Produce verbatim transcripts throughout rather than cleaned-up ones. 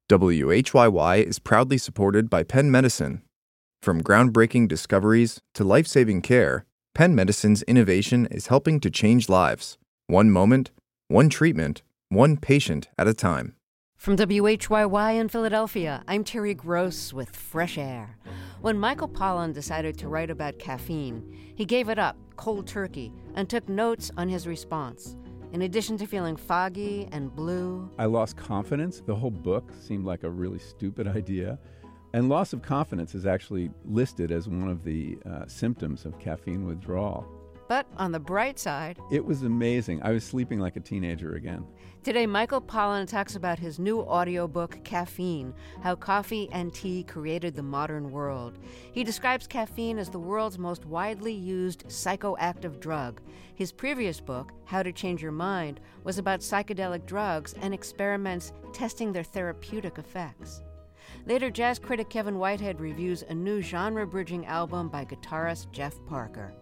W H Y Y is proudly supported by Penn Medicine. From groundbreaking discoveries to life-saving care, Penn Medicine's innovation is helping to change lives, one moment, one treatment, one patient at a time. From W H Y Y in Philadelphia, I'm Terry Gross with Fresh Air. When Michael Pollan decided to write about caffeine, he gave it up cold turkey and took notes on his response. In addition to feeling foggy and blue, I lost confidence. The whole book seemed like a really stupid idea. And loss of confidence is actually listed as one of the uh, symptoms of caffeine withdrawal. but on the bright side, It was amazing. I was sleeping like a teenager again. today Michael Pollan talks about his new audiobook, Caffeine, How Coffee and Tea Created the Modern World. He describes caffeine as the world's most widely used psychoactive drug. His previous book, How to Change Your Mind, was about psychedelic drugs and experiments testing their therapeutic effects. Later, jazz critic Kevin Whitehead reviews a new genre-bridging album by guitarist Jeff Parker.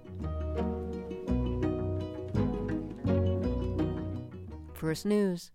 First News.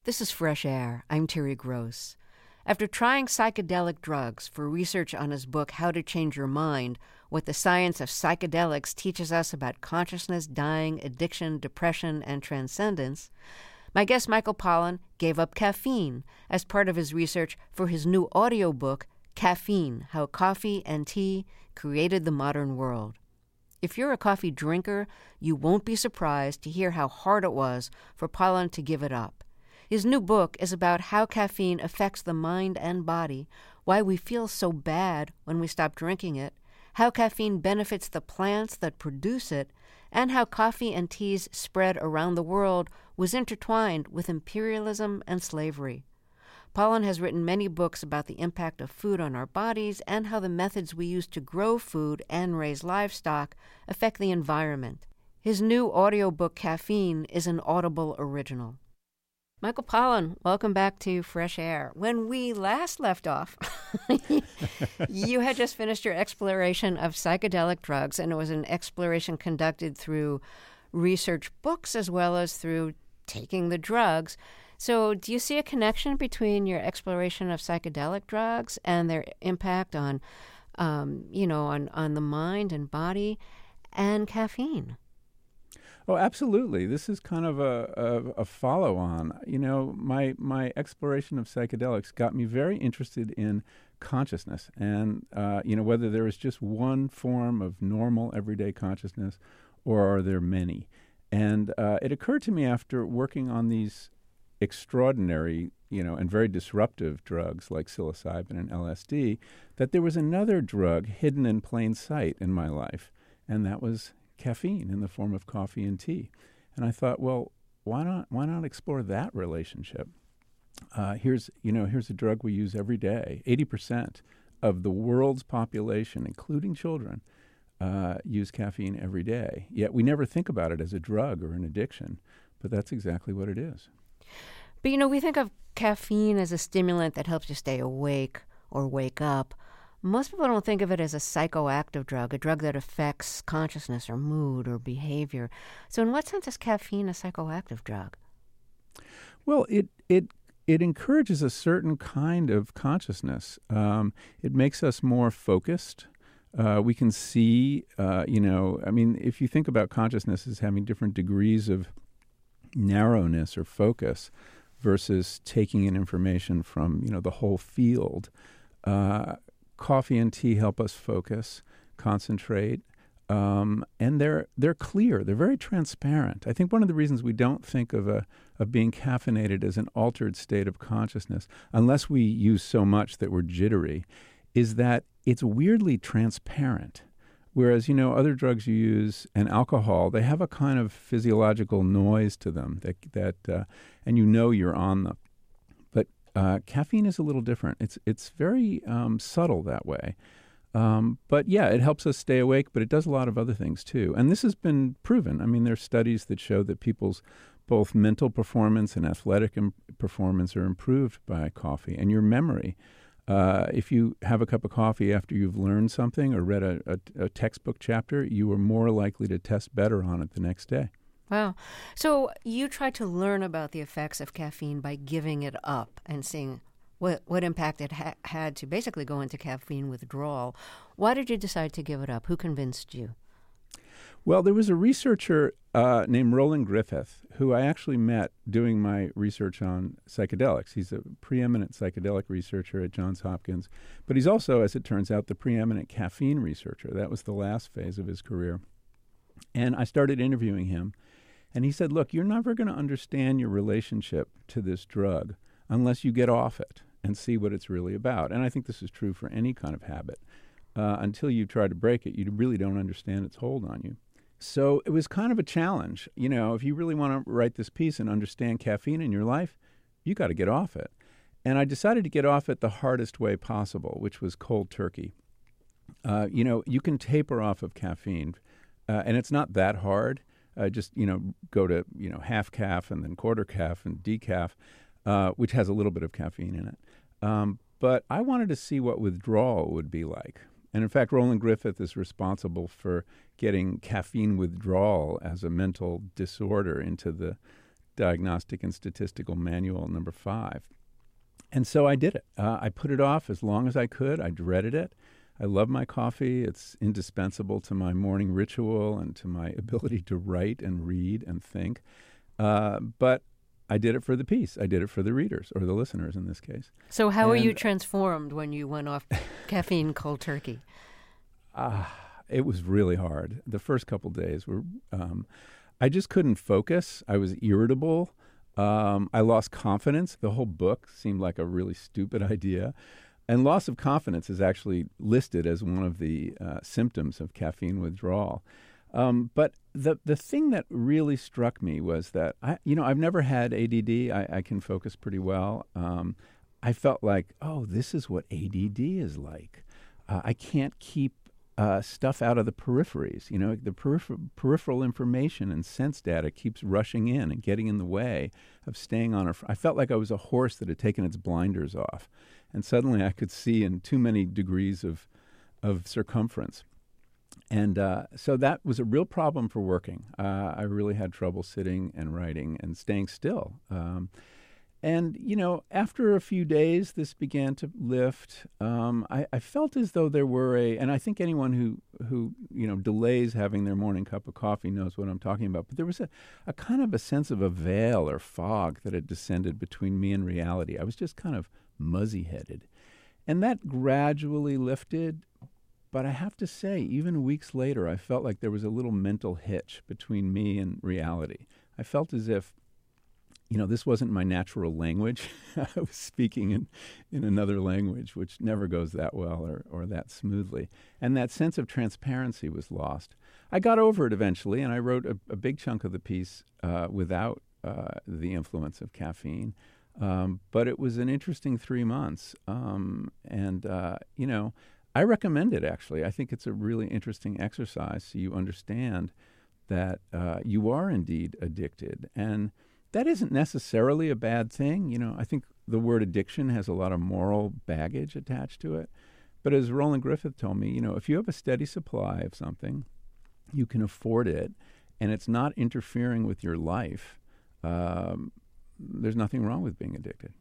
This is Fresh Air. I'm Terry Gross. After trying psychedelic drugs for research on his book, How to Change Your Mind, What the Science of Psychedelics Teaches Us About Consciousness, Dying, Addiction, Depression, and Transcendence, my guest Michael Pollan gave up caffeine as part of his research for his new audiobook, Caffeine, How Coffee and Tea Created the Modern World. If you're a coffee drinker, you won't be surprised to hear how hard it was for Pollan to give it up. His new book is about how caffeine affects the mind and body, why we feel so bad when we stop drinking it, how caffeine benefits the plants that produce it, and how coffee and tea's spread around the world was intertwined with imperialism and slavery. Pollan has written many books about the impact of food on our bodies and how the methods we use to grow food and raise livestock affect the environment. His new audiobook, Caffeine, is an Audible original. Michael Pollan, welcome back to Fresh Air. When we last left off, you had just finished your exploration of psychedelic drugs, and it was an exploration conducted through research books as well as through taking the drugs. So do you see a connection between your exploration of psychedelic drugs and their impact on, um, you know, on, on the mind and body and caffeine? Oh, absolutely. This is kind of a, a, a follow-on. You know, my my exploration of psychedelics got me very interested in consciousness and, uh, you know, whether there is just one form of normal everyday consciousness or are there many. And uh, it occurred to me after working on these extraordinary, you know, and very disruptive drugs like psilocybin and L S D, that there was another drug hidden in plain sight in my life, and that was caffeine in the form of coffee and tea. And I thought, well, why not why not explore that relationship? Uh, here's, you know, here's a drug we use every day. eighty percent of the world's population, including children, uh, use caffeine every day. Yet we never think about it as a drug or an addiction, but that's exactly what it is. But, you know, we think of caffeine as a stimulant that helps you stay awake or wake up. Most people don't think of it as a psychoactive drug, a drug that affects consciousness or mood or behavior. So in what sense is caffeine a psychoactive drug? Well, it it it encourages a certain kind of consciousness. Um, it makes us more focused. Uh, we can see, uh, you know, I mean, if you think about consciousness as having different degrees of narrowness or focus versus taking in information from, you know, the whole field, uh, coffee and tea help us focus, concentrate, um, and they're they're clear. They're very transparent. I think one of the reasons we don't think of a of being caffeinated as an altered state of consciousness, unless we use so much that we're jittery, is that it's weirdly transparent. Whereas, you know, other drugs you use and alcohol, they have a kind of physiological noise to them that that, uh, and you know you're on them. But uh, caffeine is a little different. It's it's very um, subtle that way. Um, but yeah, it helps us stay awake, but it does a lot of other things too. And this has been proven. I mean, there's studies that show that people's both mental performance and athletic im- performance are improved by coffee, and your memory. Uh, if you have a cup of coffee after you've learned something or read a, a, a textbook chapter, you are more likely to test better on it the next day. Wow. So you tried to learn about the effects of caffeine by giving it up and seeing what, what impact it ha- had to basically go into caffeine withdrawal. Why did you decide to give it up? Who convinced you? Well, there was a researcher uh, named Roland Griffith, who I actually met doing my research on psychedelics. He's a preeminent psychedelic researcher at Johns Hopkins, but he's also, as it turns out, the preeminent caffeine researcher. That was the last phase of his career. And I started interviewing him, and he said, look, you're never going to understand your relationship to this drug unless you get off it and see what it's really about. And I think this is true for any kind of habit. Uh, until you try to break it, you really don't understand its hold on you. So it was kind of a challenge. You know, if you really want to write this piece and understand caffeine in your life, you got to get off it. And I decided to get off it the hardest way possible, which was cold turkey. Uh, you know, you can taper off of caffeine, uh, and it's not that hard. Uh, just, you know, go to, you know, half calf and then quarter calf and decaf, uh, which has a little bit of caffeine in it. Um, but I wanted to see what withdrawal would be like. And in fact, Roland Griffith is responsible for getting caffeine withdrawal as a mental disorder into the Diagnostic and Statistical Manual number five. And so I did it. Uh, I put it off as long as I could. I dreaded it. I love my coffee. It's indispensable to my morning ritual and to my ability to write and read and think. Uh, but I did it for the piece. I did it for the readers, or the listeners in this case. So how and, were you transformed when you went off caffeine cold turkey? Uh, it was really hard. The first couple days were, um, I just couldn't focus. I was irritable. Um, I lost confidence. The whole book seemed like a really stupid idea. And loss of confidence is actually listed as one of the uh, symptoms of caffeine withdrawal. Um, but the the thing that really struck me was that, I, you know, I've never had A D D. I, I can focus pretty well. Um, I felt like, oh, this is what A D D is like. Uh, I can't keep uh, stuff out of the peripheries. You know, the peripher- peripheral information and sense data keeps rushing in and getting in the way of staying on a... Fr- I felt like I was a horse that had taken its blinders off. And suddenly I could see in too many degrees of of circumference. And uh, so that was a real problem for working. Uh, I really had trouble sitting and writing and staying still. Um, and, you know, after a few days, this began to lift. Um, I, I felt as though there were a, and I think anyone who, who, you know, delays having their morning cup of coffee knows what I'm talking about. But there was a, a kind of a sense of a veil or fog that had descended between me and reality. I was just kind of muzzy-headed. And that gradually lifted. But I have to say, even weeks later, I felt like there was a little mental hitch between me and reality. I felt as if, you know, this wasn't my natural language. I was speaking in, in another language, which never goes that well or, or that smoothly. And that sense of transparency was lost. I got over it eventually, and I wrote a, a big chunk of the piece uh, without uh, the influence of caffeine. Um, but it was an interesting three months. Um, and, uh, you know, I recommend it, actually. I think it's a really interesting exercise so you understand that uh, you are indeed addicted. And that isn't necessarily a bad thing. You know, I think the word addiction has a lot of moral baggage attached to it. But as Roland Griffith told me, you know, if you have a steady supply of something, you can afford it, and it's not interfering with your life, um, there's nothing wrong with being addicted.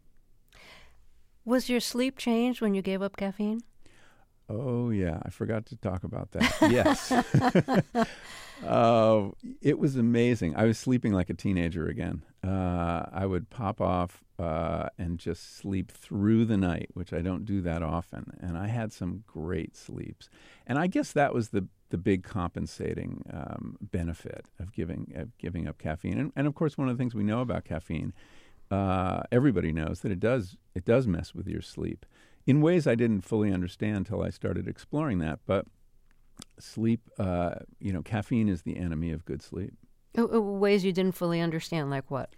Was your sleep changed when you gave up caffeine? Oh, yeah. I forgot to talk about that. Yes. uh, it was amazing. I was sleeping like a teenager again. Uh, I would pop off uh, and just sleep through the night, which I don't do that often. And I had some great sleeps. And I guess that was the, the big compensating um, benefit of giving of giving up caffeine. And, and, of course, one of the things we know about caffeine, uh, everybody knows that it does it does mess with your sleep. In ways I didn't fully understand until I started exploring that. But sleep, uh, you know, caffeine is the enemy of good sleep. Uh, ways you didn't fully understand, like what?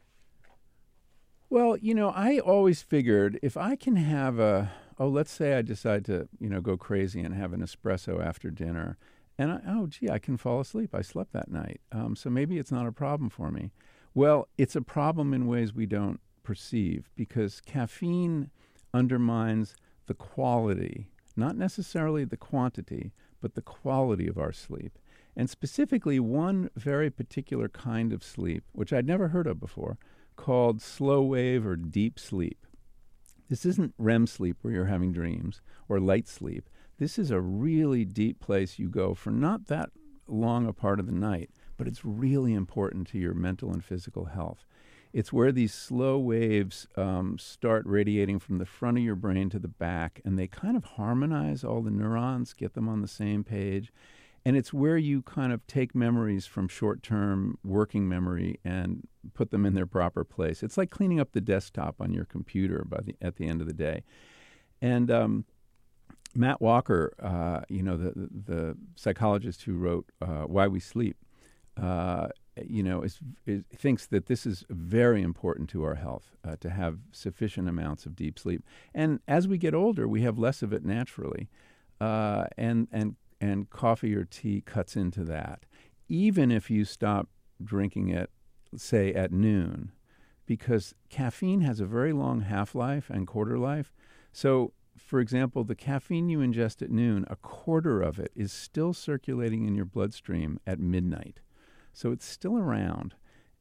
Well, you know, I always figured if I can have a, oh, let's say I decide to, you know, go crazy and have an espresso after dinner. And, I, oh, gee, I can fall asleep. I slept that night. Um, so maybe it's not a problem for me. Well, it's a problem in ways we don't perceive because caffeine undermines the quality, not necessarily the quantity, but the quality of our sleep. And specifically one very particular kind of sleep, which I'd never heard of before, called slow wave or deep sleep. This isn't R E M sleep where you're having dreams or light sleep. This is a really deep place you go for not that long a part of the night, but it's really important to your mental and physical health. It's where these slow waves um, start radiating from the front of your brain to the back, and they kind of harmonize all the neurons, get them on the same page. And it's where you kind of take memories from short-term working memory and put them in their proper place. It's like cleaning up the desktop on your computer by the at the end of the day. And um, Matt Walker, uh, you know, the, the psychologist who wrote uh, Why We Sleep, uh, you know, is, is, thinks that this is very important to our health, uh, to have sufficient amounts of deep sleep. And as we get older, we have less of it naturally. Uh, and and and coffee or tea cuts into that, even if you stop drinking it, say, at noon, because caffeine has a very long half-life and quarter life. So, for example, the caffeine you ingest at noon, a quarter of it is still circulating in your bloodstream at midnight. So it's still around.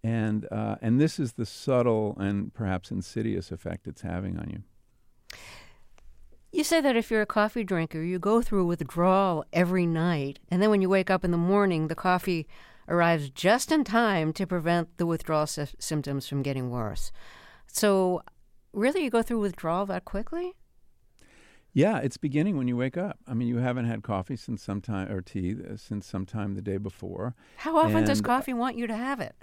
And uh, and this is the subtle and perhaps insidious effect it's having on you. You say that if you're a coffee drinker, you go through withdrawal every night, and then when you wake up in the morning, the coffee arrives just in time to prevent the withdrawal sy- symptoms from getting worse. So really, you go through withdrawal that quickly? Yeah, it's beginning when you wake up. I mean, you haven't had coffee since sometime, or tea uh, since sometime the day before. How often and, does coffee want you to have it?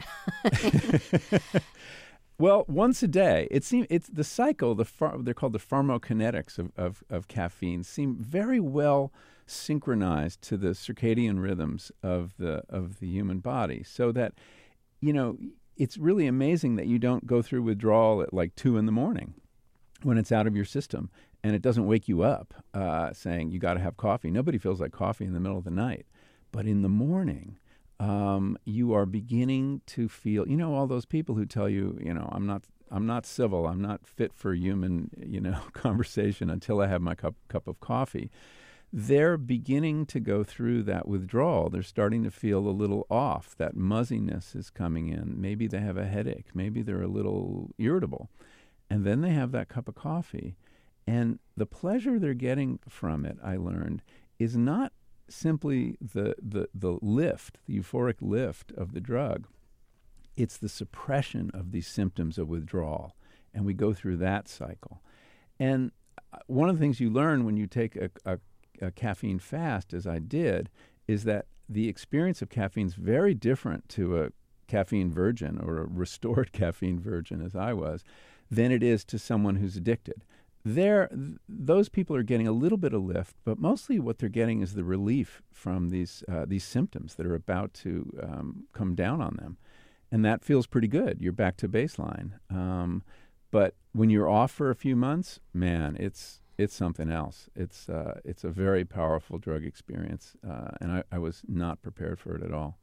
Well, once a day. It seems it's the cycle. The phar- they're called the pharmacokinetics of, of, of caffeine. Seem very well synchronized to the circadian rhythms of the of the human body. So that, you know, it's really amazing that you don't go through withdrawal at like two in the morning when it's out of your system, and it doesn't wake you up uh, saying you got to have coffee. Nobody feels like coffee in the middle of the night, but in the morning. Um, you are beginning to feel, you know, all those people who tell you, you know, I'm not, I'm not civil, I'm not fit for human, you know, conversation until I have my cup cup of coffee. They're beginning to go through that withdrawal. They're starting to feel a little off. That muzziness is coming in. Maybe they have a headache. Maybe they're a little irritable, and then they have that cup of coffee, and the pleasure they're getting from it, I learned, is not simply the, the the lift, the euphoric lift of the drug. It's the suppression of these symptoms of withdrawal, and we go through that cycle. And one of the things you learn when you take a, a, a caffeine fast, as I did, is that the experience of caffeine is very different to a caffeine virgin or a restored caffeine virgin, as I was, than it is to someone who's addicted. There, th- those people are getting a little bit of lift, but mostly what they're getting is the relief from these uh, these symptoms that are about to um, come down on them, and that feels pretty good. You're back to baseline. Um, but when you're off for a few months, man, it's it's something else. It's uh, it's a very powerful drug experience, uh, and I, I was not prepared for it at all.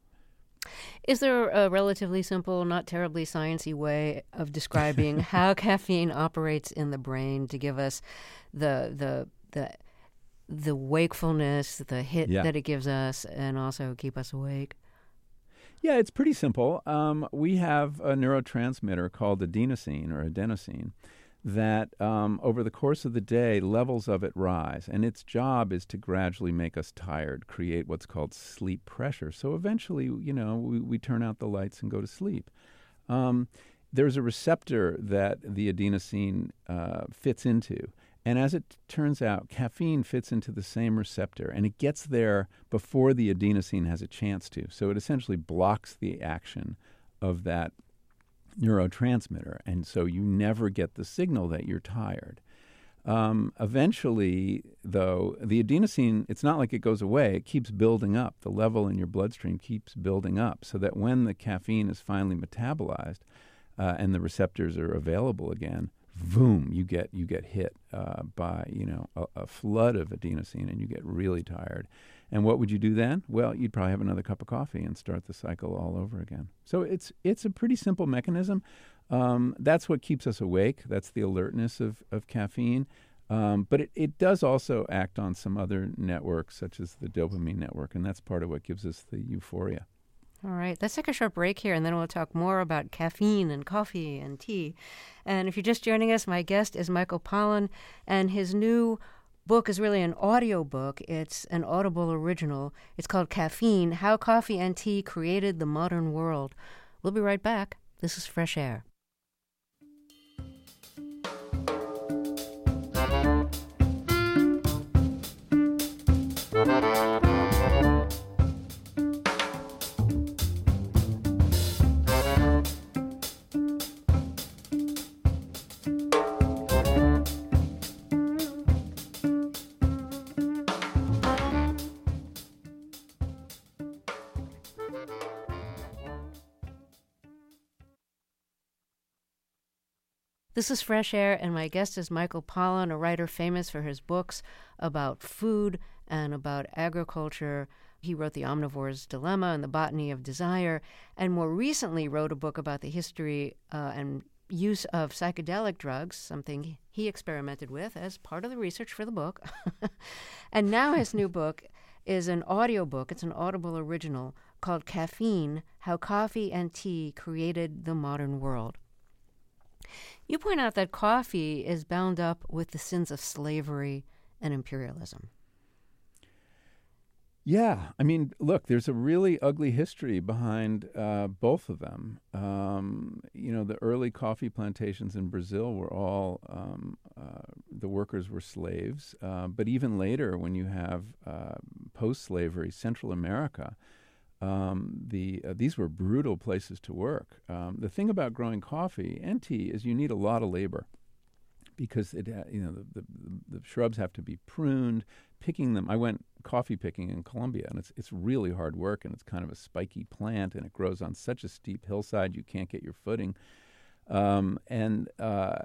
Is there a relatively simple, not terribly sciencey way of describing how caffeine operates in the brain to give us the the the the wakefulness, the hit Yeah. that it gives us, and also keep us awake? Yeah, it's pretty simple. Um, we have a neurotransmitter called adenosine or adenosine that um, over the course of the day, levels of it rise. And its job is to gradually make us tired, create what's called sleep pressure. So eventually, you know, we, we turn out the lights and go to sleep. Um, there's a receptor that the adenosine uh, fits into. And as it turns out, caffeine fits into the same receptor, and it gets there before the adenosine has a chance to. So it essentially blocks the action of that neurotransmitter, and so you never get the signal that you're tired. Um, eventually, though, the adenosine, it's not like it goes away. It keeps building up. The level in your bloodstream keeps building up so that when the caffeine is finally metabolized uh, and the receptors are available again, boom, you get you get hit uh, by you know a, a flood of adenosine, and you get really tired. And what would you do then? Well, you'd probably have another cup of coffee and start the cycle all over again. So it's it's a pretty simple mechanism. Um, that's what keeps us awake. That's the alertness of, of caffeine. Um, but it, it does also act on some other networks, such as the dopamine network, and that's part of what gives us the euphoria. All right, let's take a short break here, and then we'll talk more about caffeine and coffee and tea. And if you're just joining us, my guest is Michael Pollan, and his new book is really an audio book. It's an Audible original. It's called Caffeine, How Coffee and Tea Created the Modern World. We'll be right back. This is Fresh Air. This is Fresh Air, and my guest is Michael Pollan, a writer famous for his books about food and about agriculture. He wrote The Omnivore's Dilemma and The Botany of Desire, and more recently wrote a book about the history uh, and use of psychedelic drugs, something he experimented with as part of the research for the book. And now his new book is an audio book. It's an Audible original called Caffeine: How Coffee and Tea Created the Modern World. You point out that coffee is bound up with the sins of slavery and imperialism. Yeah, I mean, look, there's a really ugly history behind uh, both of them. Um, you know, the early coffee plantations in Brazil were all, um, uh, the workers were slaves. Uh, but even later, when you have uh, post-slavery Central America, um, the uh, these were brutal places to work. Um, the thing about growing coffee and tea is you need a lot of labor, because it, ha- you know, the, the, the shrubs have to be pruned. Picking them, I went coffee picking in Colombia, and it's it's really hard work, and it's kind of a spiky plant, and it grows on such a steep hillside you can't get your footing. Um, and uh,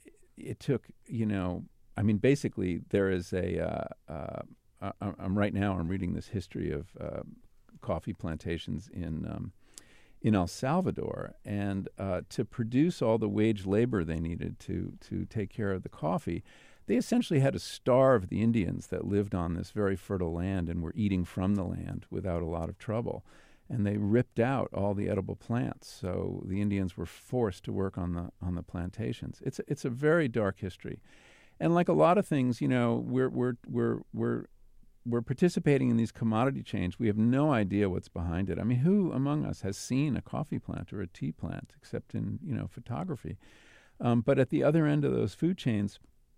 it took, you know, I mean, basically there is a. Uh, uh, I, I'm right now. I'm reading this history of uh, coffee plantations in. Um, in El Salvador, and uh, to produce all the wage labor they needed to to take care of the coffee, they essentially had to starve the Indians that lived on this very fertile land and were eating from the land without a lot of trouble. And they ripped out all the edible plants, so the Indians were forced to work on the on the plantations. It's it's a very dark history, and like a lot of things, you know, we're we're we're we're we're participating in these commodity chains. We have no idea what's behind it. I mean, who among us has seen a coffee plant or a tea plant, except in, you know, photography? Um, but at the other end of those food chains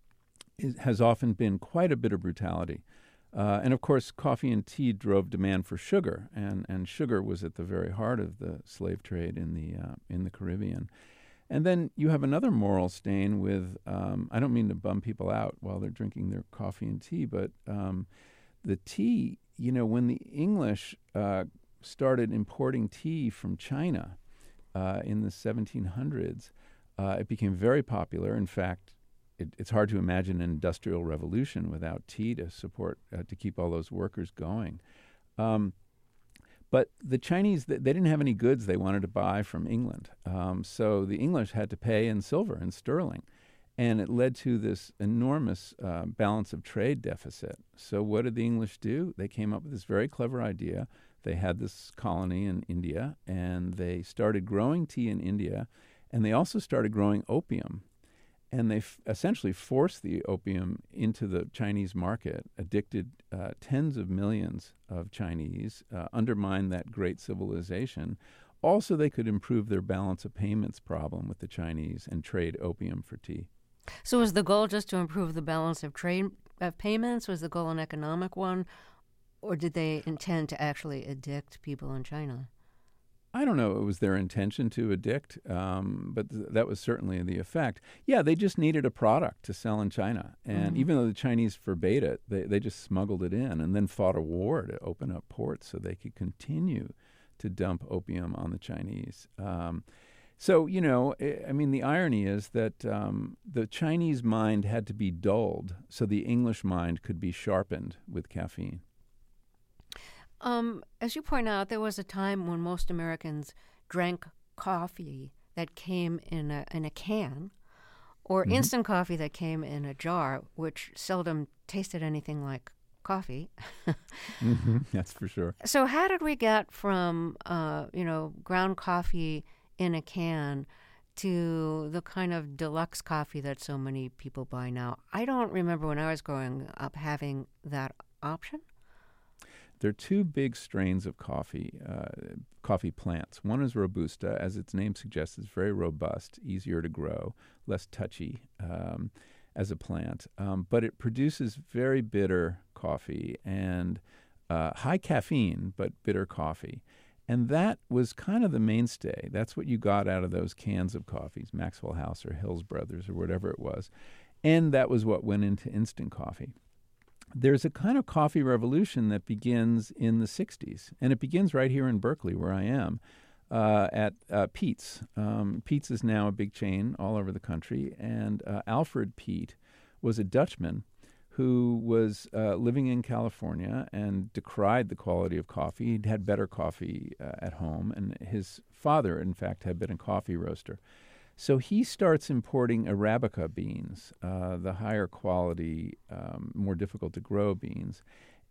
is, has often been quite a bit of brutality. Uh, and of course, coffee and tea drove demand for sugar, and, and sugar was at the very heart of the slave trade in the uh, in the Caribbean. And then you have another moral stain with, um, I don't mean to bum people out while they're drinking their coffee and tea, but um, the tea, you know, when the English uh, started importing tea from China uh, in the seventeen hundreds, uh, it became very popular. In fact, it, it's hard to imagine an industrial revolution without tea to support, uh, to keep all those workers going. Um, but the Chinese, they didn't have any goods they wanted to buy from England. Um, so the English had to pay in silver and sterling. And it led to this enormous uh, balance of trade deficit. So what did the English do? They came up with this very clever idea. They had this colony in India, and they started growing tea in India, and they also started growing opium. And they f- essentially forced the opium into the Chinese market, addicted uh, tens of millions of Chinese, uh, undermined that great civilization. Also, they could improve their balance of payments problem with the Chinese and trade opium for tea. So was the goal just to improve the balance of trade of payments? Was the goal an economic one? Or did they intend to actually addict people in China? I don't know. It was their intention to addict, um, but th- that was certainly the effect. Yeah, they just needed a product to sell in China. And mm-hmm. even though the Chinese forbade it, they, they just smuggled it in and then fought a war to open up ports so they could continue to dump opium on the Chinese. Um, so, you know, I mean, the irony is that um, the Chinese mind had to be dulled so the English mind could be sharpened with caffeine. Um, as you point out, there was a time when most Americans drank coffee that came in a, in a can, or mm-hmm. instant coffee that came in a jar, which seldom tasted anything like coffee. mm-hmm, that's for sure. So how did we get from, uh, you know, ground coffee in a can to the kind of deluxe coffee that so many people buy now? I don't remember when I was growing up having that option. There are two big strains of coffee, uh, coffee plants. One is Robusta, as its name suggests, it's very robust, easier to grow, less touchy um, as a plant. Um, but it produces very bitter coffee and uh, high caffeine, but bitter coffee. And that was kind of the mainstay. That's what you got out of those cans of coffees, Maxwell House or Hills Brothers or whatever it was. And that was what went into instant coffee. There's a kind of coffee revolution that begins in the sixties, and it begins right here in Berkeley, where I am, uh, at uh, Peet's. Um, Peet's is now a big chain all over the country, and uh, Alfred Peet was a Dutchman who was uh, living in California and decried the quality of coffee. He'd had better coffee uh, at home, and his father, in fact, had been a coffee roaster. So he starts importing Arabica beans, uh, the higher quality, um, more difficult to grow beans.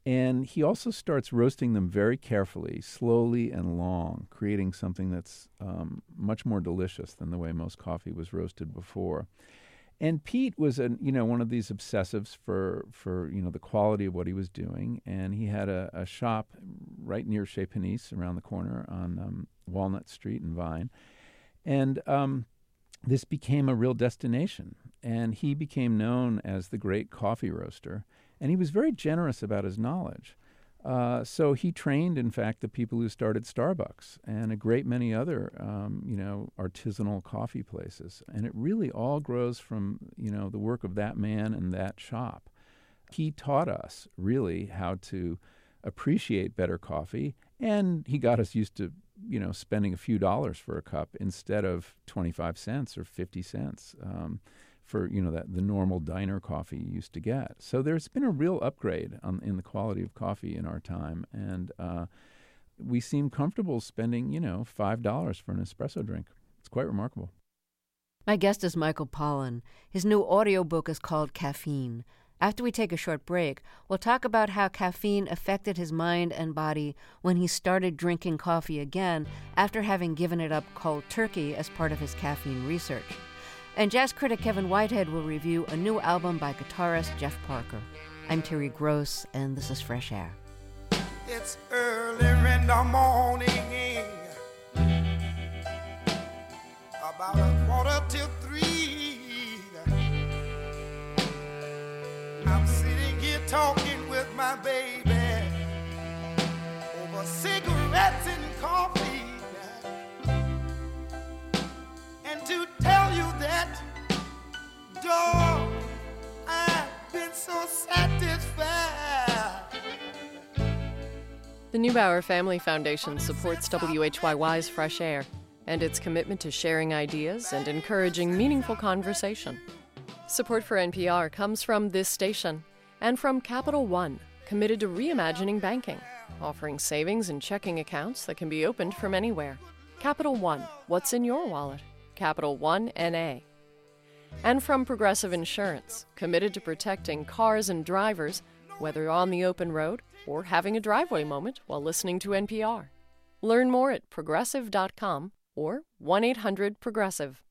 And he also starts roasting them very carefully, slowly and long, creating something that's um, much more delicious than the way most coffee was roasted before. And Pete was, a, you know, one of these obsessives for, for you know, the quality of what he was doing. And he had a, a shop right near Chez Panisse around the corner on um, Walnut Street in Vine. And um, this became a real destination. And he became known as the great coffee roaster. And he was very generous about his knowledge. Uh, so he trained, in fact, the people who started Starbucks and a great many other, um, you know, artisanal coffee places. And it really all grows from, you know, the work of that man and that shop. He taught us, really, how to appreciate better coffee, and he got us used to, you know, spending a few dollars for a cup instead of twenty-five cents or fifty cents. Um, for, you know, that the normal diner coffee you used to get. So there's been a real upgrade on, in the quality of coffee in our time, and uh, we seem comfortable spending, you know, five dollars for an espresso drink. It's quite remarkable. My guest is Michael Pollan. His new audiobook is called Caffeine. After we take a short break, we'll talk about how caffeine affected his mind and body when he started drinking coffee again after having given it up cold turkey as part of his caffeine research. And jazz critic Kevin Whitehead will review a new album by guitarist Jeff Parker. I'm Terry Gross, and this is Fresh Air. It's early in the morning, about a quarter till three. I'm sitting here talking with my baby over cigarettes and coffee. And to tell you that, dog, I've been so satisfied. The Neubauer Family Foundation supports W H Y Y's Fresh Air and its commitment to sharing ideas and encouraging meaningful conversation. Support for N P R comes from this station and from Capital One, committed to reimagining banking, offering savings and checking accounts that can be opened from anywhere. Capital One, what's in your wallet? Capital One N A. And from Progressive Insurance, committed to protecting cars and drivers, whether on the open road or having a driveway moment while listening to N P R. Learn more at progressive dot com or one eight hundred progressive.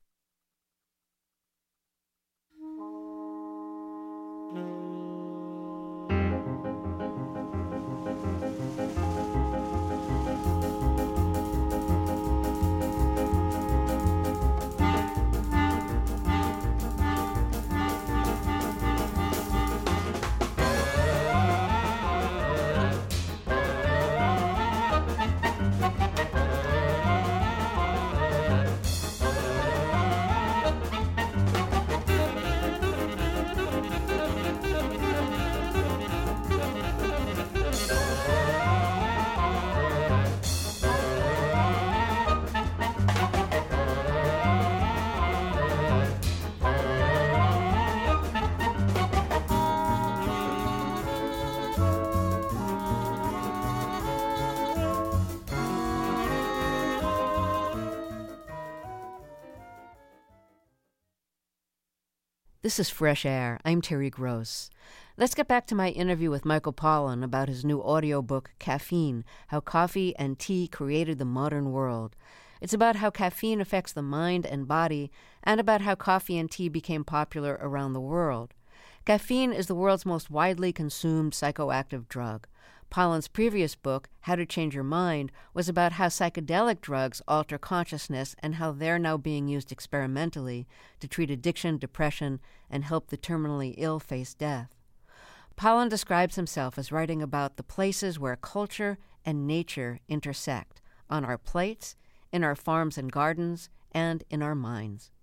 This is Fresh Air. I'm Terry Gross. Let's get back to my interview with Michael Pollan about his new audiobook, Caffeine, How Coffee and Tea Created the Modern World. It's about how caffeine affects the mind and body, and about how coffee and tea became popular around the world. Caffeine is the world's most widely consumed psychoactive drug. Pollan's previous book, How to Change Your Mind, was about how psychedelic drugs alter consciousness and how they're now being used experimentally to treat addiction, depression, and help the terminally ill face death. Pollan describes himself as writing about the places where culture and nature intersect, on our plates, in our farms and gardens, and in our minds.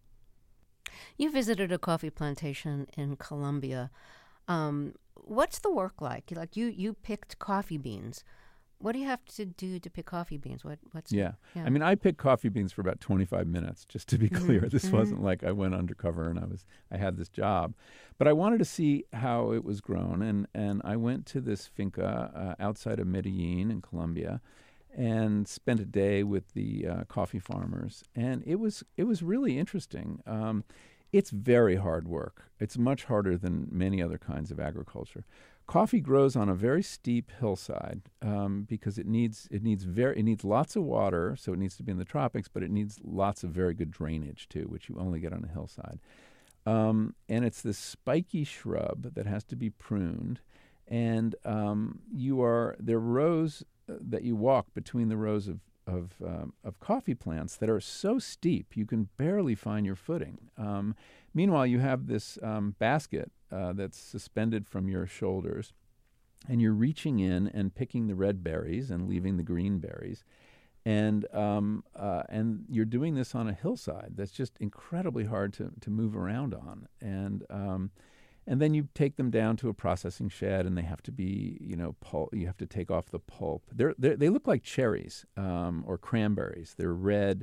You visited a coffee plantation in Colombia. Um, what's the work like? Like you, you picked coffee beans. What do you have to do to pick coffee beans? What, what's yeah. yeah. I mean, I picked coffee beans for about twenty-five minutes, just to be clear. Mm-hmm. This mm-hmm. wasn't like I went undercover and I was I had this job. But I wanted to see how it was grown, and, and I went to this finca uh, outside of Medellin in Colombia and spent a day with the uh, coffee farmers. And it was it was really interesting. Um, it's very hard work. It's much harder than many other kinds of agriculture. Coffee grows on a very steep hillside um, because it needs it needs very it needs lots of water, so it needs to be in the tropics, but it needs lots of very good drainage too, which you only get on a hillside. Um, and it's this spiky shrub that has to be pruned, and um, you are there are rows uh, that you walk between the rows of of um, of coffee plants that are so steep you can barely find your footing. Um, meanwhile, you have this um, basket uh, that's suspended from your shoulders, and you're reaching in and picking the red berries and leaving the green berries, and um, uh, and you're doing this on a hillside that's just incredibly hard to to move around on, and um, and then you take them down to a processing shed, and they have to be, you know, pul- you have to take off the pulp. They're, they're, they look like cherries um, or cranberries. They're red,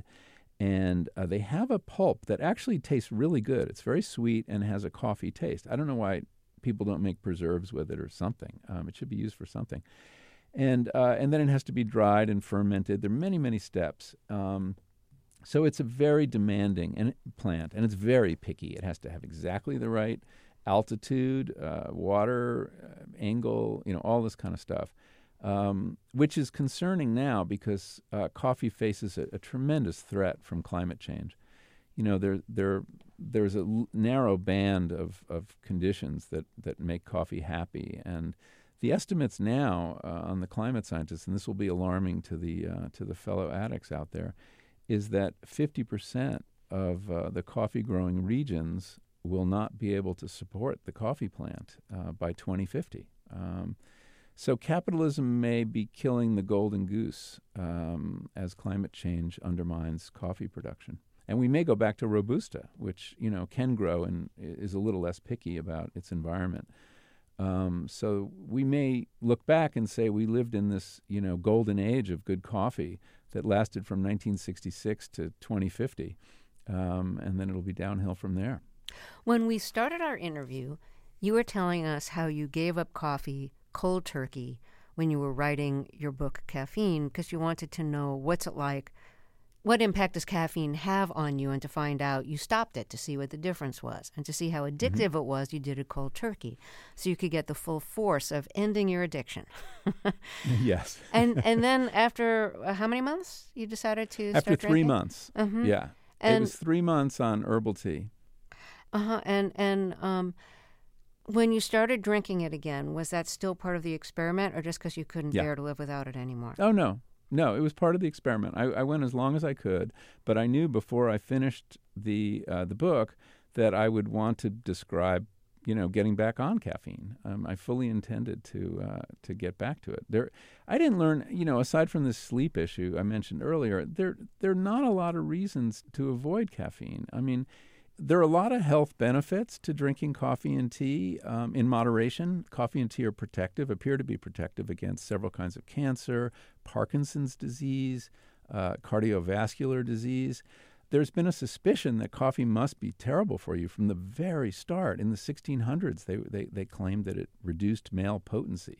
and uh, they have a pulp that actually tastes really good. It's very sweet and has a coffee taste. I don't know why people don't make preserves with it or something. Um, it should be used for something. And uh, and then it has to be dried and fermented. There are many, many steps. Um, so it's a very demanding and plant, and it's very picky. It has to have exactly the right altitude, uh, water, uh, angle, you know, all this kind of stuff, um, which is concerning now because uh, coffee faces a, a tremendous threat from climate change. You know, there there there's a l- narrow band of, of conditions that, that make coffee happy, and the estimates now uh, on the climate scientists, and this will be alarming to the uh, to the fellow addicts out there, is that fifty percent of uh, the coffee growing regions will not be able to support the coffee plant uh, by twenty fifty. Um, so capitalism may be killing the golden goose um, as climate change undermines coffee production. And we may go back to Robusta, which, you know, can grow and is a little less picky about its environment. Um, so we may look back and say we lived in this, you know, golden age of good coffee that lasted from nineteen sixty-six to twenty fifty, um, and then it'll be downhill from there. When we started our interview, you were telling us how you gave up coffee cold turkey when you were writing your book, Caffeine, because you wanted to know what's it like, what impact does caffeine have on you, and to find out, you stopped it to see what the difference was. And to see how addictive mm-hmm. it was, you did it cold turkey, so you could get the full force of ending your addiction. Yes. and and then after uh, how many months you decided to After start three drinking? months, mm-hmm. yeah. And it was three months on herbal tea. Uh-huh. And, and um, when you started drinking it again, was that still part of the experiment, or just because you couldn't yeah. bear to live without it anymore? Oh, no. No, it was part of the experiment. I, I went as long as I could, but I knew before I finished the uh, the book that I would want to describe, you know, getting back on caffeine. Um, I fully intended to uh, to get back to it. There, I didn't learn, you know, aside from this sleep issue I mentioned earlier, there there are not a lot of reasons to avoid caffeine. I mean, there are a lot of health benefits to drinking coffee and tea um, in moderation. Coffee and tea are protective, appear to be protective against several kinds of cancer, Parkinson's disease, uh, cardiovascular disease. There's been a suspicion that coffee must be terrible for you from the very start. In the sixteen hundreds, they they, they claimed that it reduced male potency,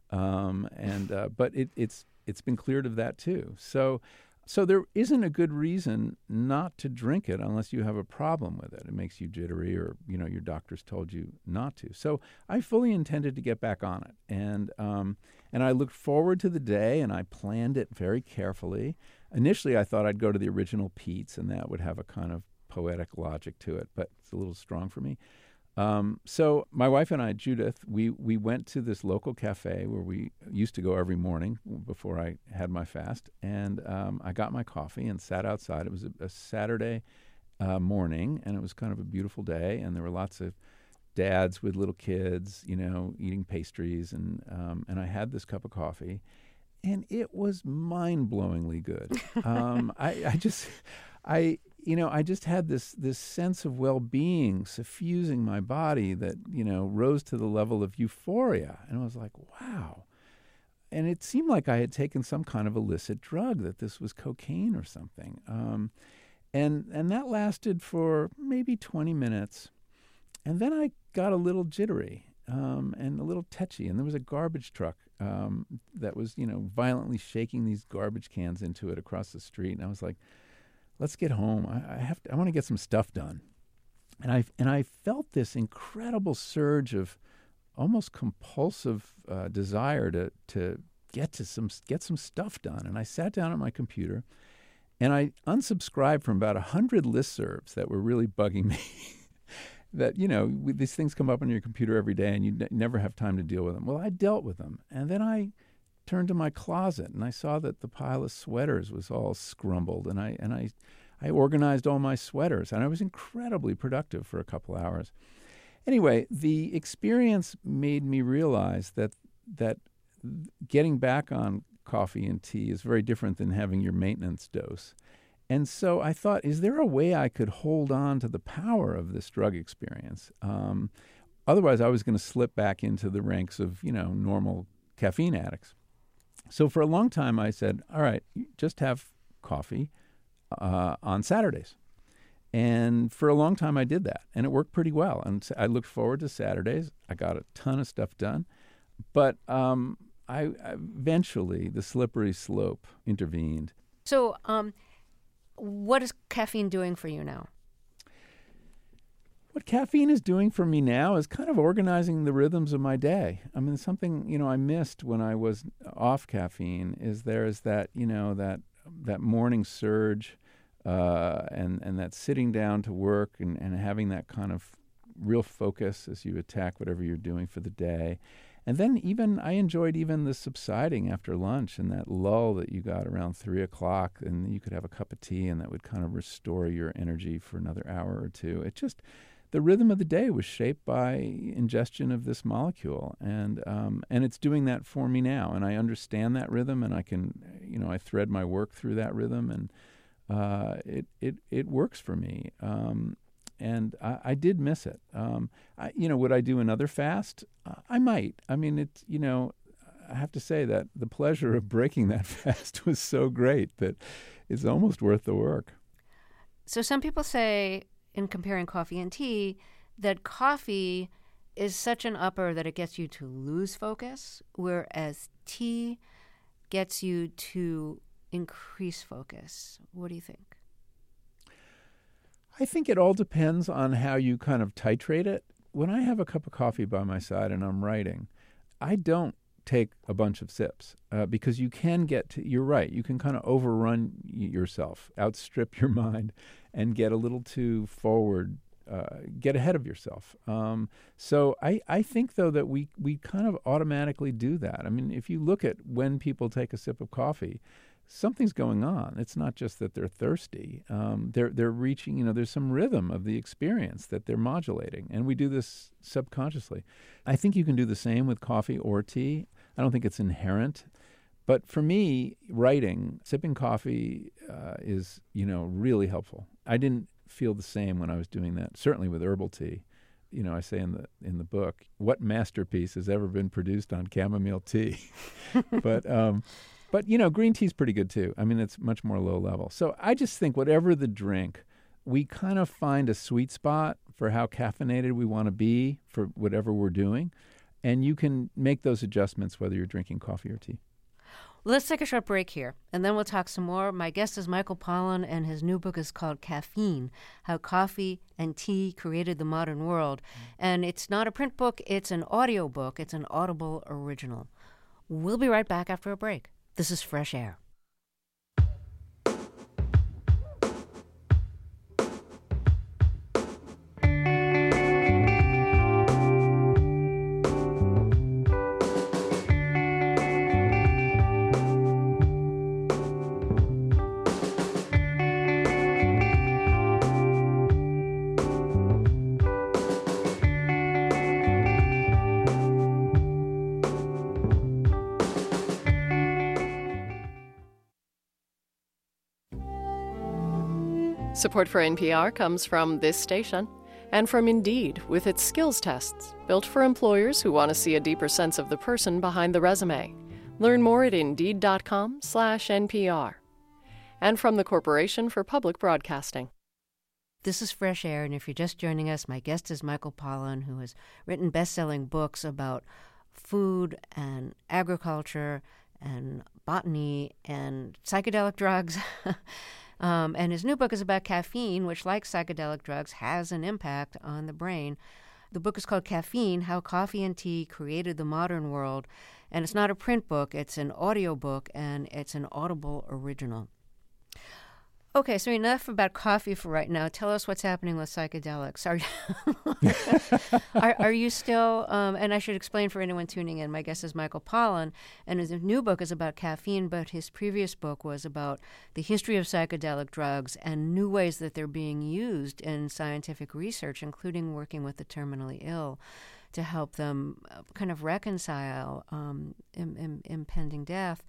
um, and uh, but it, it's it's been cleared of that too. So. So there isn't a good reason not to drink it unless you have a problem with it. It makes you jittery, or, you know, your doctor's told you not to. So I fully intended to get back on it. And um, and I looked forward to the day, and I planned it very carefully. Initially, I thought I'd go to the original Pete's, and that would have a kind of poetic logic to it, but it's a little strong for me. Um, so my wife and I, Judith, we, we went to this local cafe where we used to go every morning before I had my fast, and um, I got my coffee and sat outside. It was a, a Saturday uh, morning, and it was kind of a beautiful day, and there were lots of dads with little kids, you know, eating pastries, and um, and I had this cup of coffee, and it was mind-blowingly good. um, I, I just, I. You know, I just had this this sense of well-being suffusing my body that, you know, rose to the level of euphoria. And I was like, wow. And it seemed like I had taken some kind of illicit drug, that this was cocaine or something. Um, and and that lasted for maybe twenty minutes. And then I got a little jittery um, and a little tetchy. And there was a garbage truck um, that was, you know, violently shaking these garbage cans into it across the street. And I was like, let's get home. I, I have to, I want to get some stuff done. And I and I felt this incredible surge of almost compulsive uh, desire to to get to some get some stuff done. And I sat down at my computer, and I unsubscribed from about a hundred listservs that were really bugging me. That, you know, these things come up on your computer every day, and you n- never have time to deal with them. Well, I dealt with them, and then I turned to my closet, and I saw that the pile of sweaters was all scrumbled, and I and I. I organized all my sweaters, and I was incredibly productive for a couple hours. Anyway, the experience made me realize that that getting back on coffee and tea is very different than having your maintenance dose. And so I thought, is there a way I could hold on to the power of this drug experience? Um, otherwise, I was going to slip back into the ranks of, you know, normal caffeine addicts. So for a long time, I said, all right, just have coffee Uh, on Saturdays. And for a long time I did that, and it worked pretty well. And I looked forward to Saturdays. I got a ton of stuff done. But um, I, I eventually, the slippery slope intervened. So um, what is caffeine doing for you now? What caffeine is doing for me now is kind of organizing the rhythms of my day. I mean, something, you know, I missed when I was off caffeine is there is that, you know, that that morning surge uh, and, and that sitting down to work and, and having that kind of real focus as you attack whatever you're doing for the day. And then even I enjoyed even the subsiding after lunch and that lull that you got around three o'clock, and you could have a cup of tea and that would kind of restore your energy for another hour or two. It just, the rhythm of the day was shaped by ingestion of this molecule, and um, and it's doing that for me now. And I understand that rhythm, and I can, you know, I thread my work through that rhythm, and uh, it it it works for me. Um, and I, I did miss it. Um, I, you know, would I do another fast? Uh, I might. I mean, it's, you know, I have to say that the pleasure of breaking that fast was so great that it's almost worth the work. So some people say, in comparing coffee and tea, that coffee is such an upper that it gets you to lose focus, whereas tea gets you to increase focus. What do you think? I think it all depends on how you kind of titrate it. When I have a cup of coffee by my side and I'm writing, I don't take a bunch of sips uh, because you can get to, you're right, you can kind of overrun yourself, outstrip your mind, and get a little too forward, uh, get ahead of yourself. Um, so I, I think, though, that we, we kind of automatically do that. I mean, if you look at when people take a sip of coffee, something's going on. It's not just that they're thirsty. Um, they're they're reaching, you know, there's some rhythm of the experience that they're modulating, and we do this subconsciously. I think you can do the same with coffee or tea. I don't think it's inherent. But for me, writing, sipping coffee uh, is, you know, really helpful. I didn't feel the same when I was doing that, certainly with herbal tea. You know, I say in the in the book, what masterpiece has ever been produced on chamomile tea? but um, but you know, green tea is pretty good too. I mean, it's much more low level. So I just think whatever the drink, we kind of find a sweet spot for how caffeinated we want to be for whatever we're doing, and you can make those adjustments whether you're drinking coffee or tea. Let's take a short break here, and then we'll talk some more. My guest is Michael Pollan, and his new book is called Caffeine, How Coffee and Tea Created the Modern World. And it's not a print book, it's an audio book. It's an Audible original. We'll be right back after a break. This is Fresh Air. Support for N P R comes from this station and from Indeed with its skills tests, built for employers who want to see a deeper sense of the person behind the resume. Learn more at Indeed.com slash NPR. And from the Corporation for Public Broadcasting. This is Fresh Air, and if you're just joining us, my guest is Michael Pollan, who has written best-selling books about food and agriculture and botany and psychedelic drugs. Um, and his new book is about caffeine, which, like psychedelic drugs, has an impact on the brain. The book is called Caffeine, How Coffee and Tea Created the Modern World. And it's not a print book, it's an audio book, and it's an Audible original. Okay, so enough about coffee for right now. Tell us what's happening with psychedelics. Are are, are you still, um, and I should explain for anyone tuning in, my guest is Michael Pollan, and his new book is about caffeine, but his previous book was about the history of psychedelic drugs and new ways that they're being used in scientific research, including working with the terminally ill to help them kind of reconcile um, im- im- impending death.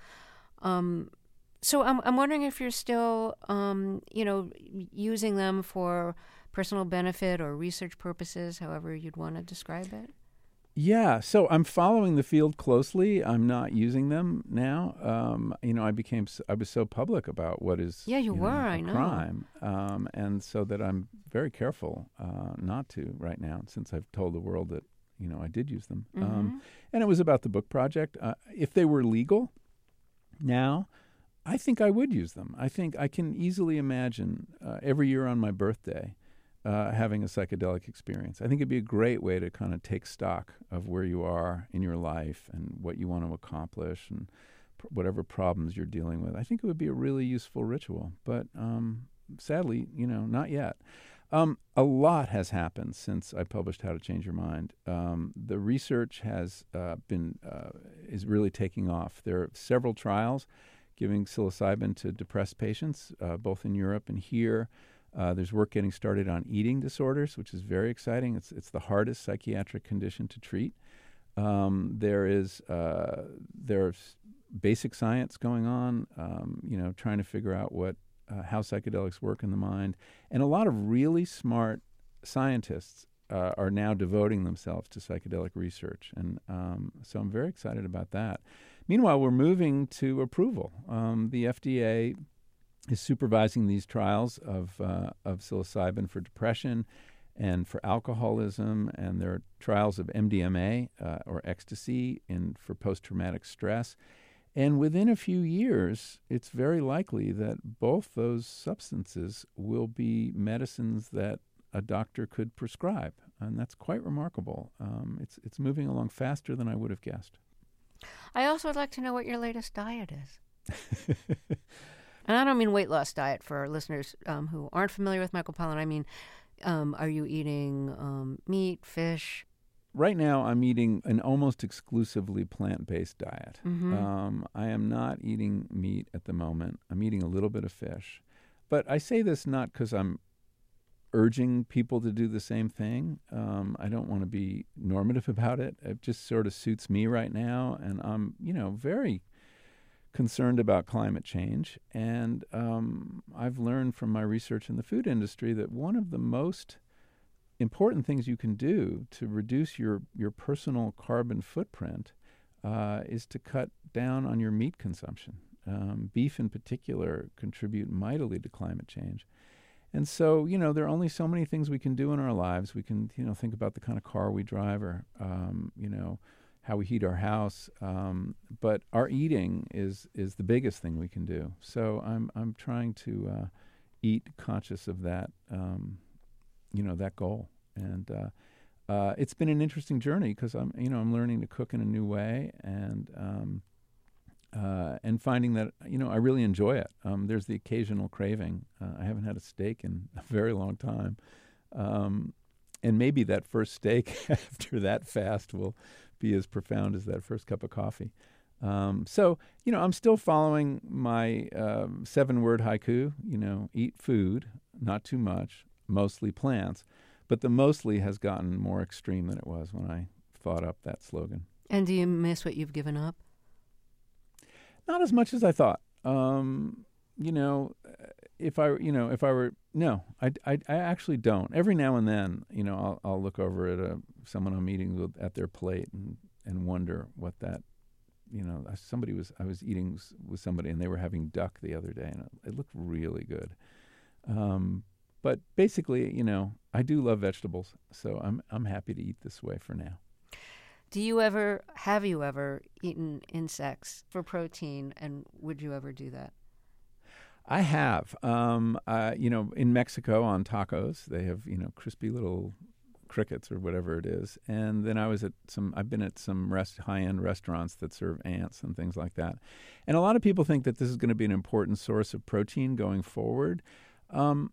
Um So I'm I'm wondering if you're still, um, you know, using them for personal benefit or research purposes, however you'd want to describe it. Yeah, so I'm following the field closely. I'm not using them now. Um, you know, I became s- I was so public about what is Yeah, you know, were, a I know. crime, um, and so that I'm very careful uh, not to right now, since I've told the world that you know I did use them. Mm-hmm. Um, and it was about the book project. Uh, if they were legal now, I think I would use them. I think I can easily imagine uh, every year on my birthday uh, having a psychedelic experience. I think it'd be a great way to kind of take stock of where you are in your life and what you want to accomplish and pr- whatever problems you're dealing with. I think it would be a really useful ritual. But um, sadly, you know, not yet. Um, a lot has happened since I published How to Change Your Mind. Um, the research has uh, been uh, is really taking off. There are several trials giving psilocybin to depressed patients, uh, both in Europe and here. Uh, there's work getting started on eating disorders, which is very exciting. It's it's the hardest psychiatric condition to treat. Um, there is uh, there's basic science going on, um, you know, trying to figure out what uh, how psychedelics work in the mind, and a lot of really smart scientists uh, are now devoting themselves to psychedelic research, and um, so I'm very excited about that. Meanwhile, we're moving to approval. Um, the F D A is supervising these trials of uh, of psilocybin for depression and for alcoholism, and there are trials of M D M A uh, or ecstasy in for post-traumatic stress. And within a few years, it's very likely that both those substances will be medicines that a doctor could prescribe, and that's quite remarkable. Um, it's it's moving along faster than I would have guessed. I also would like to know what your latest diet is. And I don't mean weight loss diet for listeners um, who aren't familiar with Michael Pollan. I mean, um, are you eating um, meat, fish? Right now, I'm eating an almost exclusively plant-based diet. Mm-hmm. Um, I am not eating meat at the moment. I'm eating a little bit of fish. But I say this not because I'm urging people to do the same thing. Um, I don't want to be normative about it. It just sort of suits me right now. And I'm, you know, very concerned about climate change. And um, I've learned from my research in the food industry that one of the most important things you can do to reduce your, your personal carbon footprint uh, is to cut down on your meat consumption. Um, beef in particular contribute mightily to climate change. And so, you know, there are only so many things we can do in our lives. We can, you know, think about the kind of car we drive or, um, you know, how we heat our house. Um, but our eating is is the biggest thing we can do. So I'm I'm trying to uh, eat conscious of that, um, you know, that goal. And uh, uh, it's been an interesting journey because I'm, you know, I'm learning to cook in a new way and um, uh, and finding that, you know, I really enjoy it. Um, there's the occasional craving. Uh, I haven't had a steak in a very long time. Um, and maybe that first steak after that fast will be as profound as that first cup of coffee. Um, so, you know, I'm still following my um, seven-word haiku, you know, eat food, not too much, mostly plants. But the mostly has gotten more extreme than it was when I thought up that slogan. And do you miss what you've given up? Not as much as I thought. Um, you know, if I, you know, if I were, no, I, I, I actually don't. Every now and then, you know, I'll, I'll look over at a, someone I'm eating with at their plate and, and wonder what that, you know, somebody was, I was eating with somebody and they were having duck the other day and it, it looked really good. Um, but basically, you know, I do love vegetables, so I'm I'm happy to eat this way for now. Do you ever, have you ever eaten insects for protein, and would you ever do that? I have. Um, uh, you know, in Mexico on tacos, they have, you know, crispy little crickets or whatever it is. And then I was at some, I've been at some rest, high-end restaurants that serve ants and things like that. And a lot of people think that this is going to be an important source of protein going forward. Um,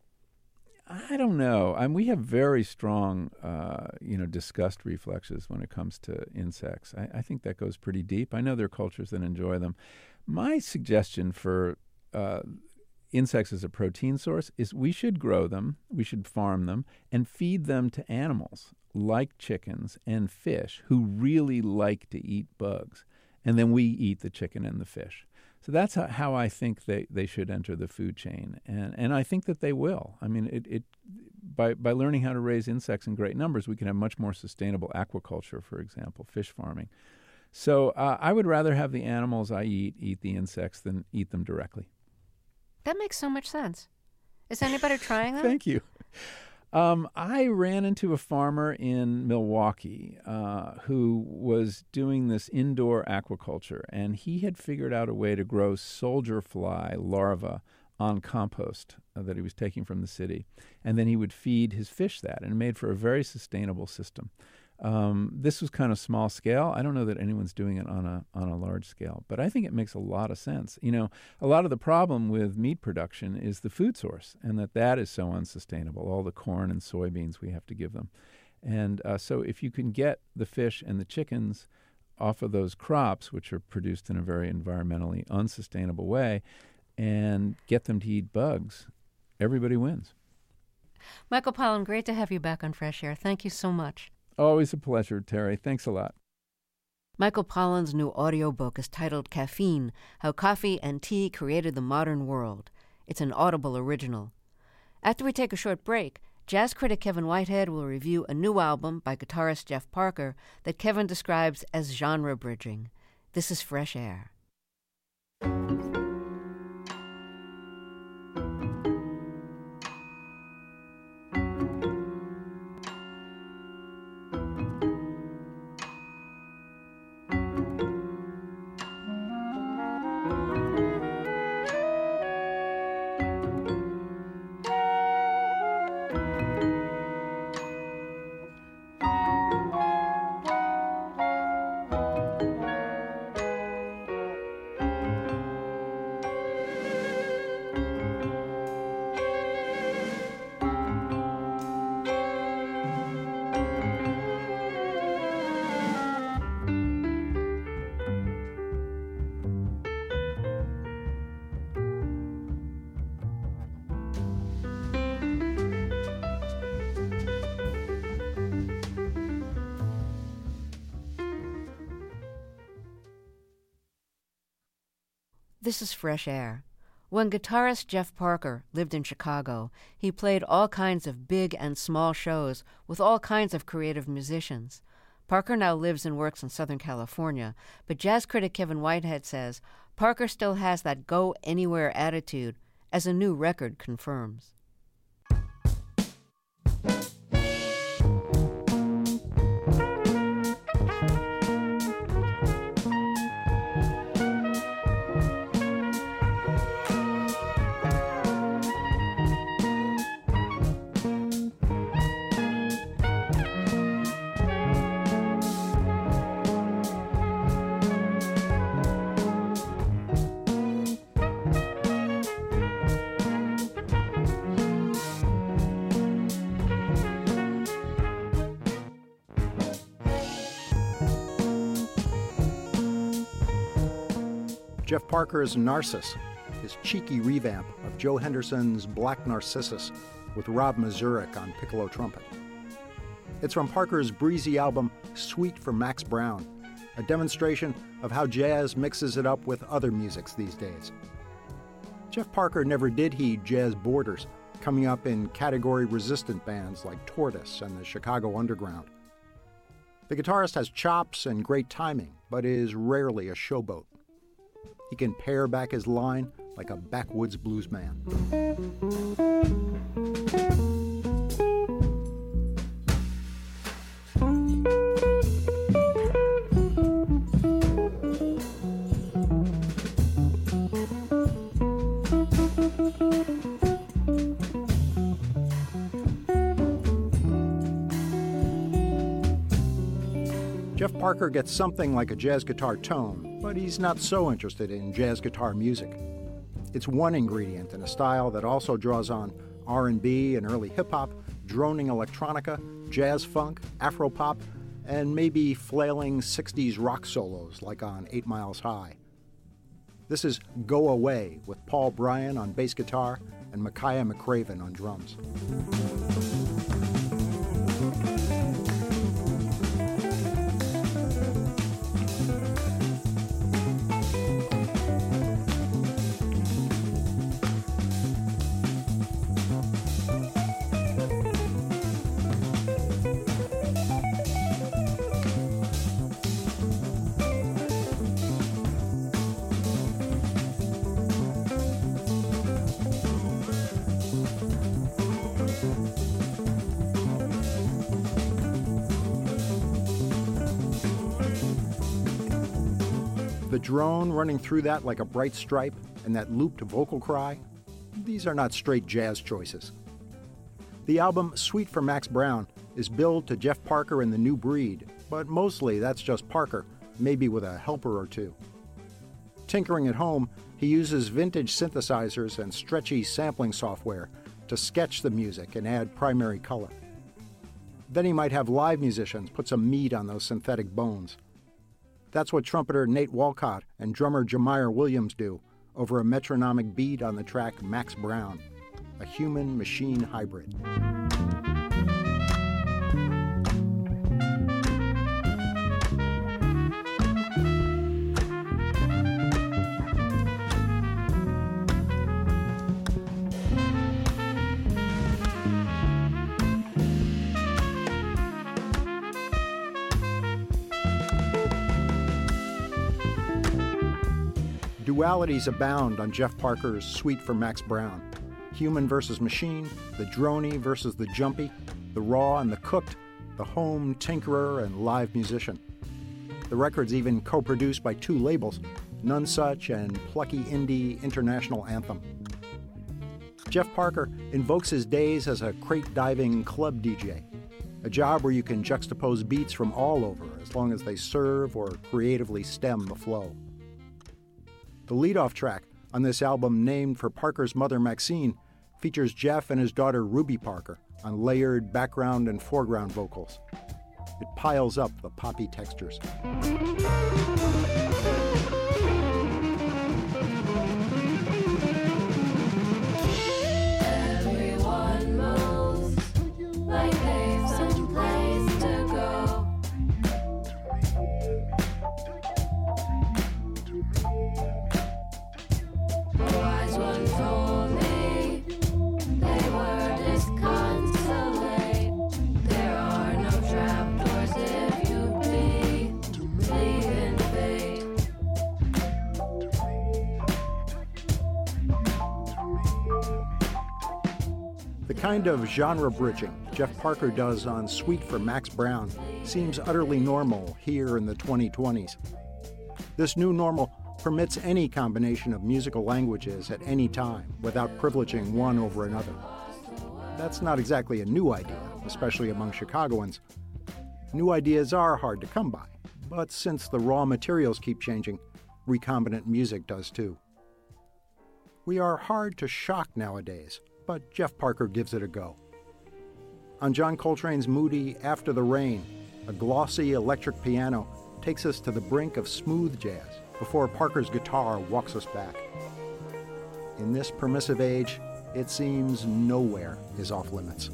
I don't know. I mean, we have very strong, uh, you know, disgust reflexes when it comes to insects. I, I think that goes pretty deep. I know there are cultures that enjoy them. My suggestion for uh, insects as a protein source is we should grow them, we should farm them, and feed them to animals like chickens and fish who really like to eat bugs. And then we eat the chicken and the fish. So that's how, how I think they, they should enter the food chain. And and I think that they will. I mean, it, it by, by learning how to raise insects in great numbers, we can have much more sustainable aquaculture, for example, fish farming. So uh, I would rather have the animals I eat eat the insects than eat them directly. That makes so much sense. Is anybody trying that? Thank you. Um, I ran into a farmer in Milwaukee uh, who was doing this indoor aquaculture, and he had figured out a way to grow soldier fly larvae on compost uh, that he was taking from the city. And then he would feed his fish that, and it made for a very sustainable system. Um, this was kind of small scale. I don't know that anyone's doing it on a on a large scale, but I think it makes a lot of sense. You know, a lot of the problem with meat production is the food source, and that that is so unsustainable, all the corn and soybeans we have to give them. And uh, so if you can get the fish and the chickens off of those crops, which are produced in a very environmentally unsustainable way, and get them to eat bugs, everybody wins. Michael Pollan, great to have you back on Fresh Air. Thank you so much. Always a pleasure, Terry. Thanks a lot. Michael Pollan's new audiobook is titled Caffeine, How Coffee and Tea Created the Modern World. It's an Audible original. After we take a short break, jazz critic Kevin Whitehead will review a new album by guitarist Jeff Parker that Kevin describes as genre bridging. This is Fresh Air. This is Fresh Air. When guitarist Jeff Parker lived in Chicago, he played all kinds of big and small shows with all kinds of creative musicians. Parker now lives and works in Southern California, but jazz critic Kevin Whitehead says Parker still has that go-anywhere attitude, as a new record confirms. Jeff Parker is Narcissus, his cheeky revamp of Joe Henderson's Black Narcissus with Rob Mazurek on piccolo trumpet. It's from Parker's breezy album Suite for Max Brown, a demonstration of how jazz mixes it up with other musics these days. Jeff Parker never did heed jazz borders, coming up in category-resistant bands like Tortoise and the Chicago Underground. The guitarist has chops and great timing, but is rarely a showboat. He can pare back his line like a backwoods bluesman. Jeff Parker gets something like a jazz guitar tone, but he's not so interested in jazz guitar music. It's one ingredient in a style that also draws on R and B and early hip-hop, droning electronica, jazz funk, afro-pop, and maybe flailing sixties rock solos like on Eight Miles High. This is Go Away with Paul Bryan on bass guitar and Micaiah McCraven on drums. The drone running through that like a bright stripe and that looped vocal cry, these are not straight jazz choices. The album Suite for Max Brown is billed to Jeff Parker and the New Breed, but mostly that's just Parker, maybe with a helper or two. Tinkering at home, he uses vintage synthesizers and stretchy sampling software to sketch the music and add primary color. Then he might have live musicians put some meat on those synthetic bones. That's what trumpeter Nate Walcott and drummer Jamire Williams do over a metronomic beat on the track Max Brown, a human-machine hybrid. Dualities abound on Jeff Parker's Suite for Max Brown. Human versus machine, the drony versus the jumpy, the raw and the cooked, the home tinkerer and live musician. The record's even co-produced by two labels, Nonesuch and Plucky Indie International Anthem. Jeff Parker invokes his days as a crate-diving club D J, a job where you can juxtapose beats from all over as long as they serve or creatively stem the flow. The lead-off track on this album, named for Parker's mother Maxine, features Jeff and his daughter Ruby Parker on layered background and foreground vocals. It piles up the poppy textures. Everyone moves like they've someplace to go. A wise one told me they were disconsolate. There are no trapdoors if you believe in fate. The kind of genre bridging Jeff Parker does on Suite for Max Brown seems utterly normal here in the twenty twenties. This new normal permits any combination of musical languages at any time without privileging one over another. That's not exactly a new idea, especially among Chicagoans. New ideas are hard to come by, but since the raw materials keep changing, recombinant music does too. We are hard to shock nowadays, but Jeff Parker gives it a go. On John Coltrane's moody After the Rain, a glossy electric piano takes us to the brink of smooth jazz before Parker's guitar walks us back. In this permissive age, it seems nowhere is off limits.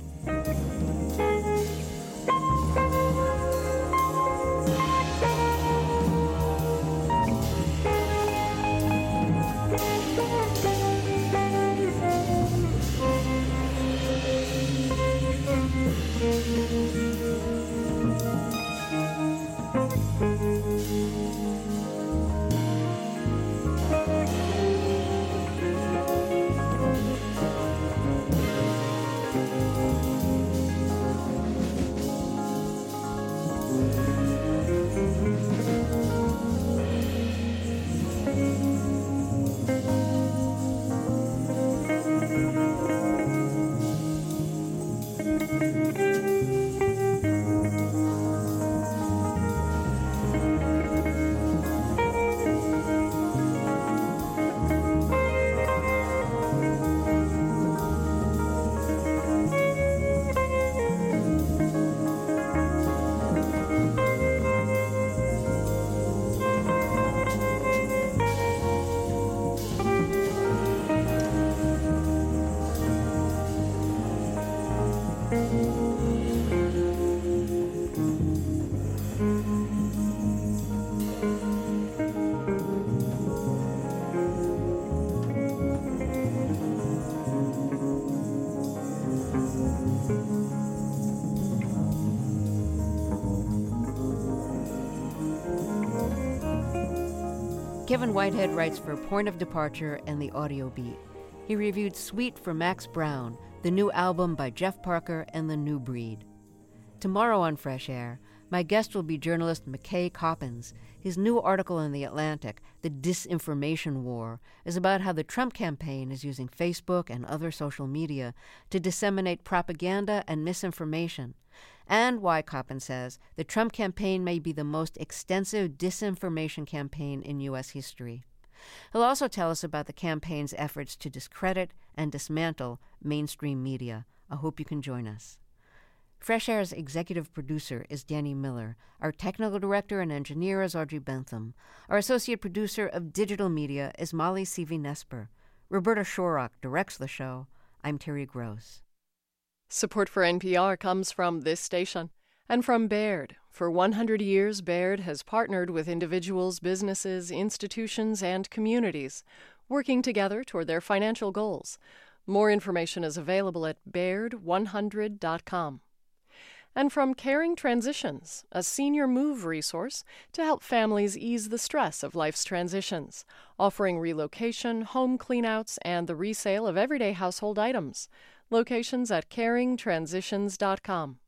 Kevin Whitehead writes for Point of Departure and The Audio Beat. He reviewed Sweet for Max Brown, the new album by Jeff Parker and The New Breed. Tomorrow on Fresh Air, my guest will be journalist McKay Coppins. His new article in The Atlantic, The Disinformation War, is about how the Trump campaign is using Facebook and other social media to disseminate propaganda and misinformation, and why, Coppins says, the Trump campaign may be the most extensive disinformation campaign in U S history. He'll also tell us about the campaign's efforts to discredit and dismantle mainstream media. I hope you can join us. Fresh Air's executive producer is Danny Miller. Our technical director and engineer is Audrey Bentham. Our associate producer of digital media is Molly Seavey-Nesper. Roberta Shorrock directs the show. I'm Terry Gross. Support for N P R comes from this station and from Baird. For one hundred years, Baird has partnered with individuals, businesses, institutions, and communities, working together toward their financial goals. More information is available at baird one hundred dot com. And from Caring Transitions, a senior move resource to help families ease the stress of life's transitions, offering relocation, home cleanouts, and the resale of everyday household items. Locations at caring transitions dot com.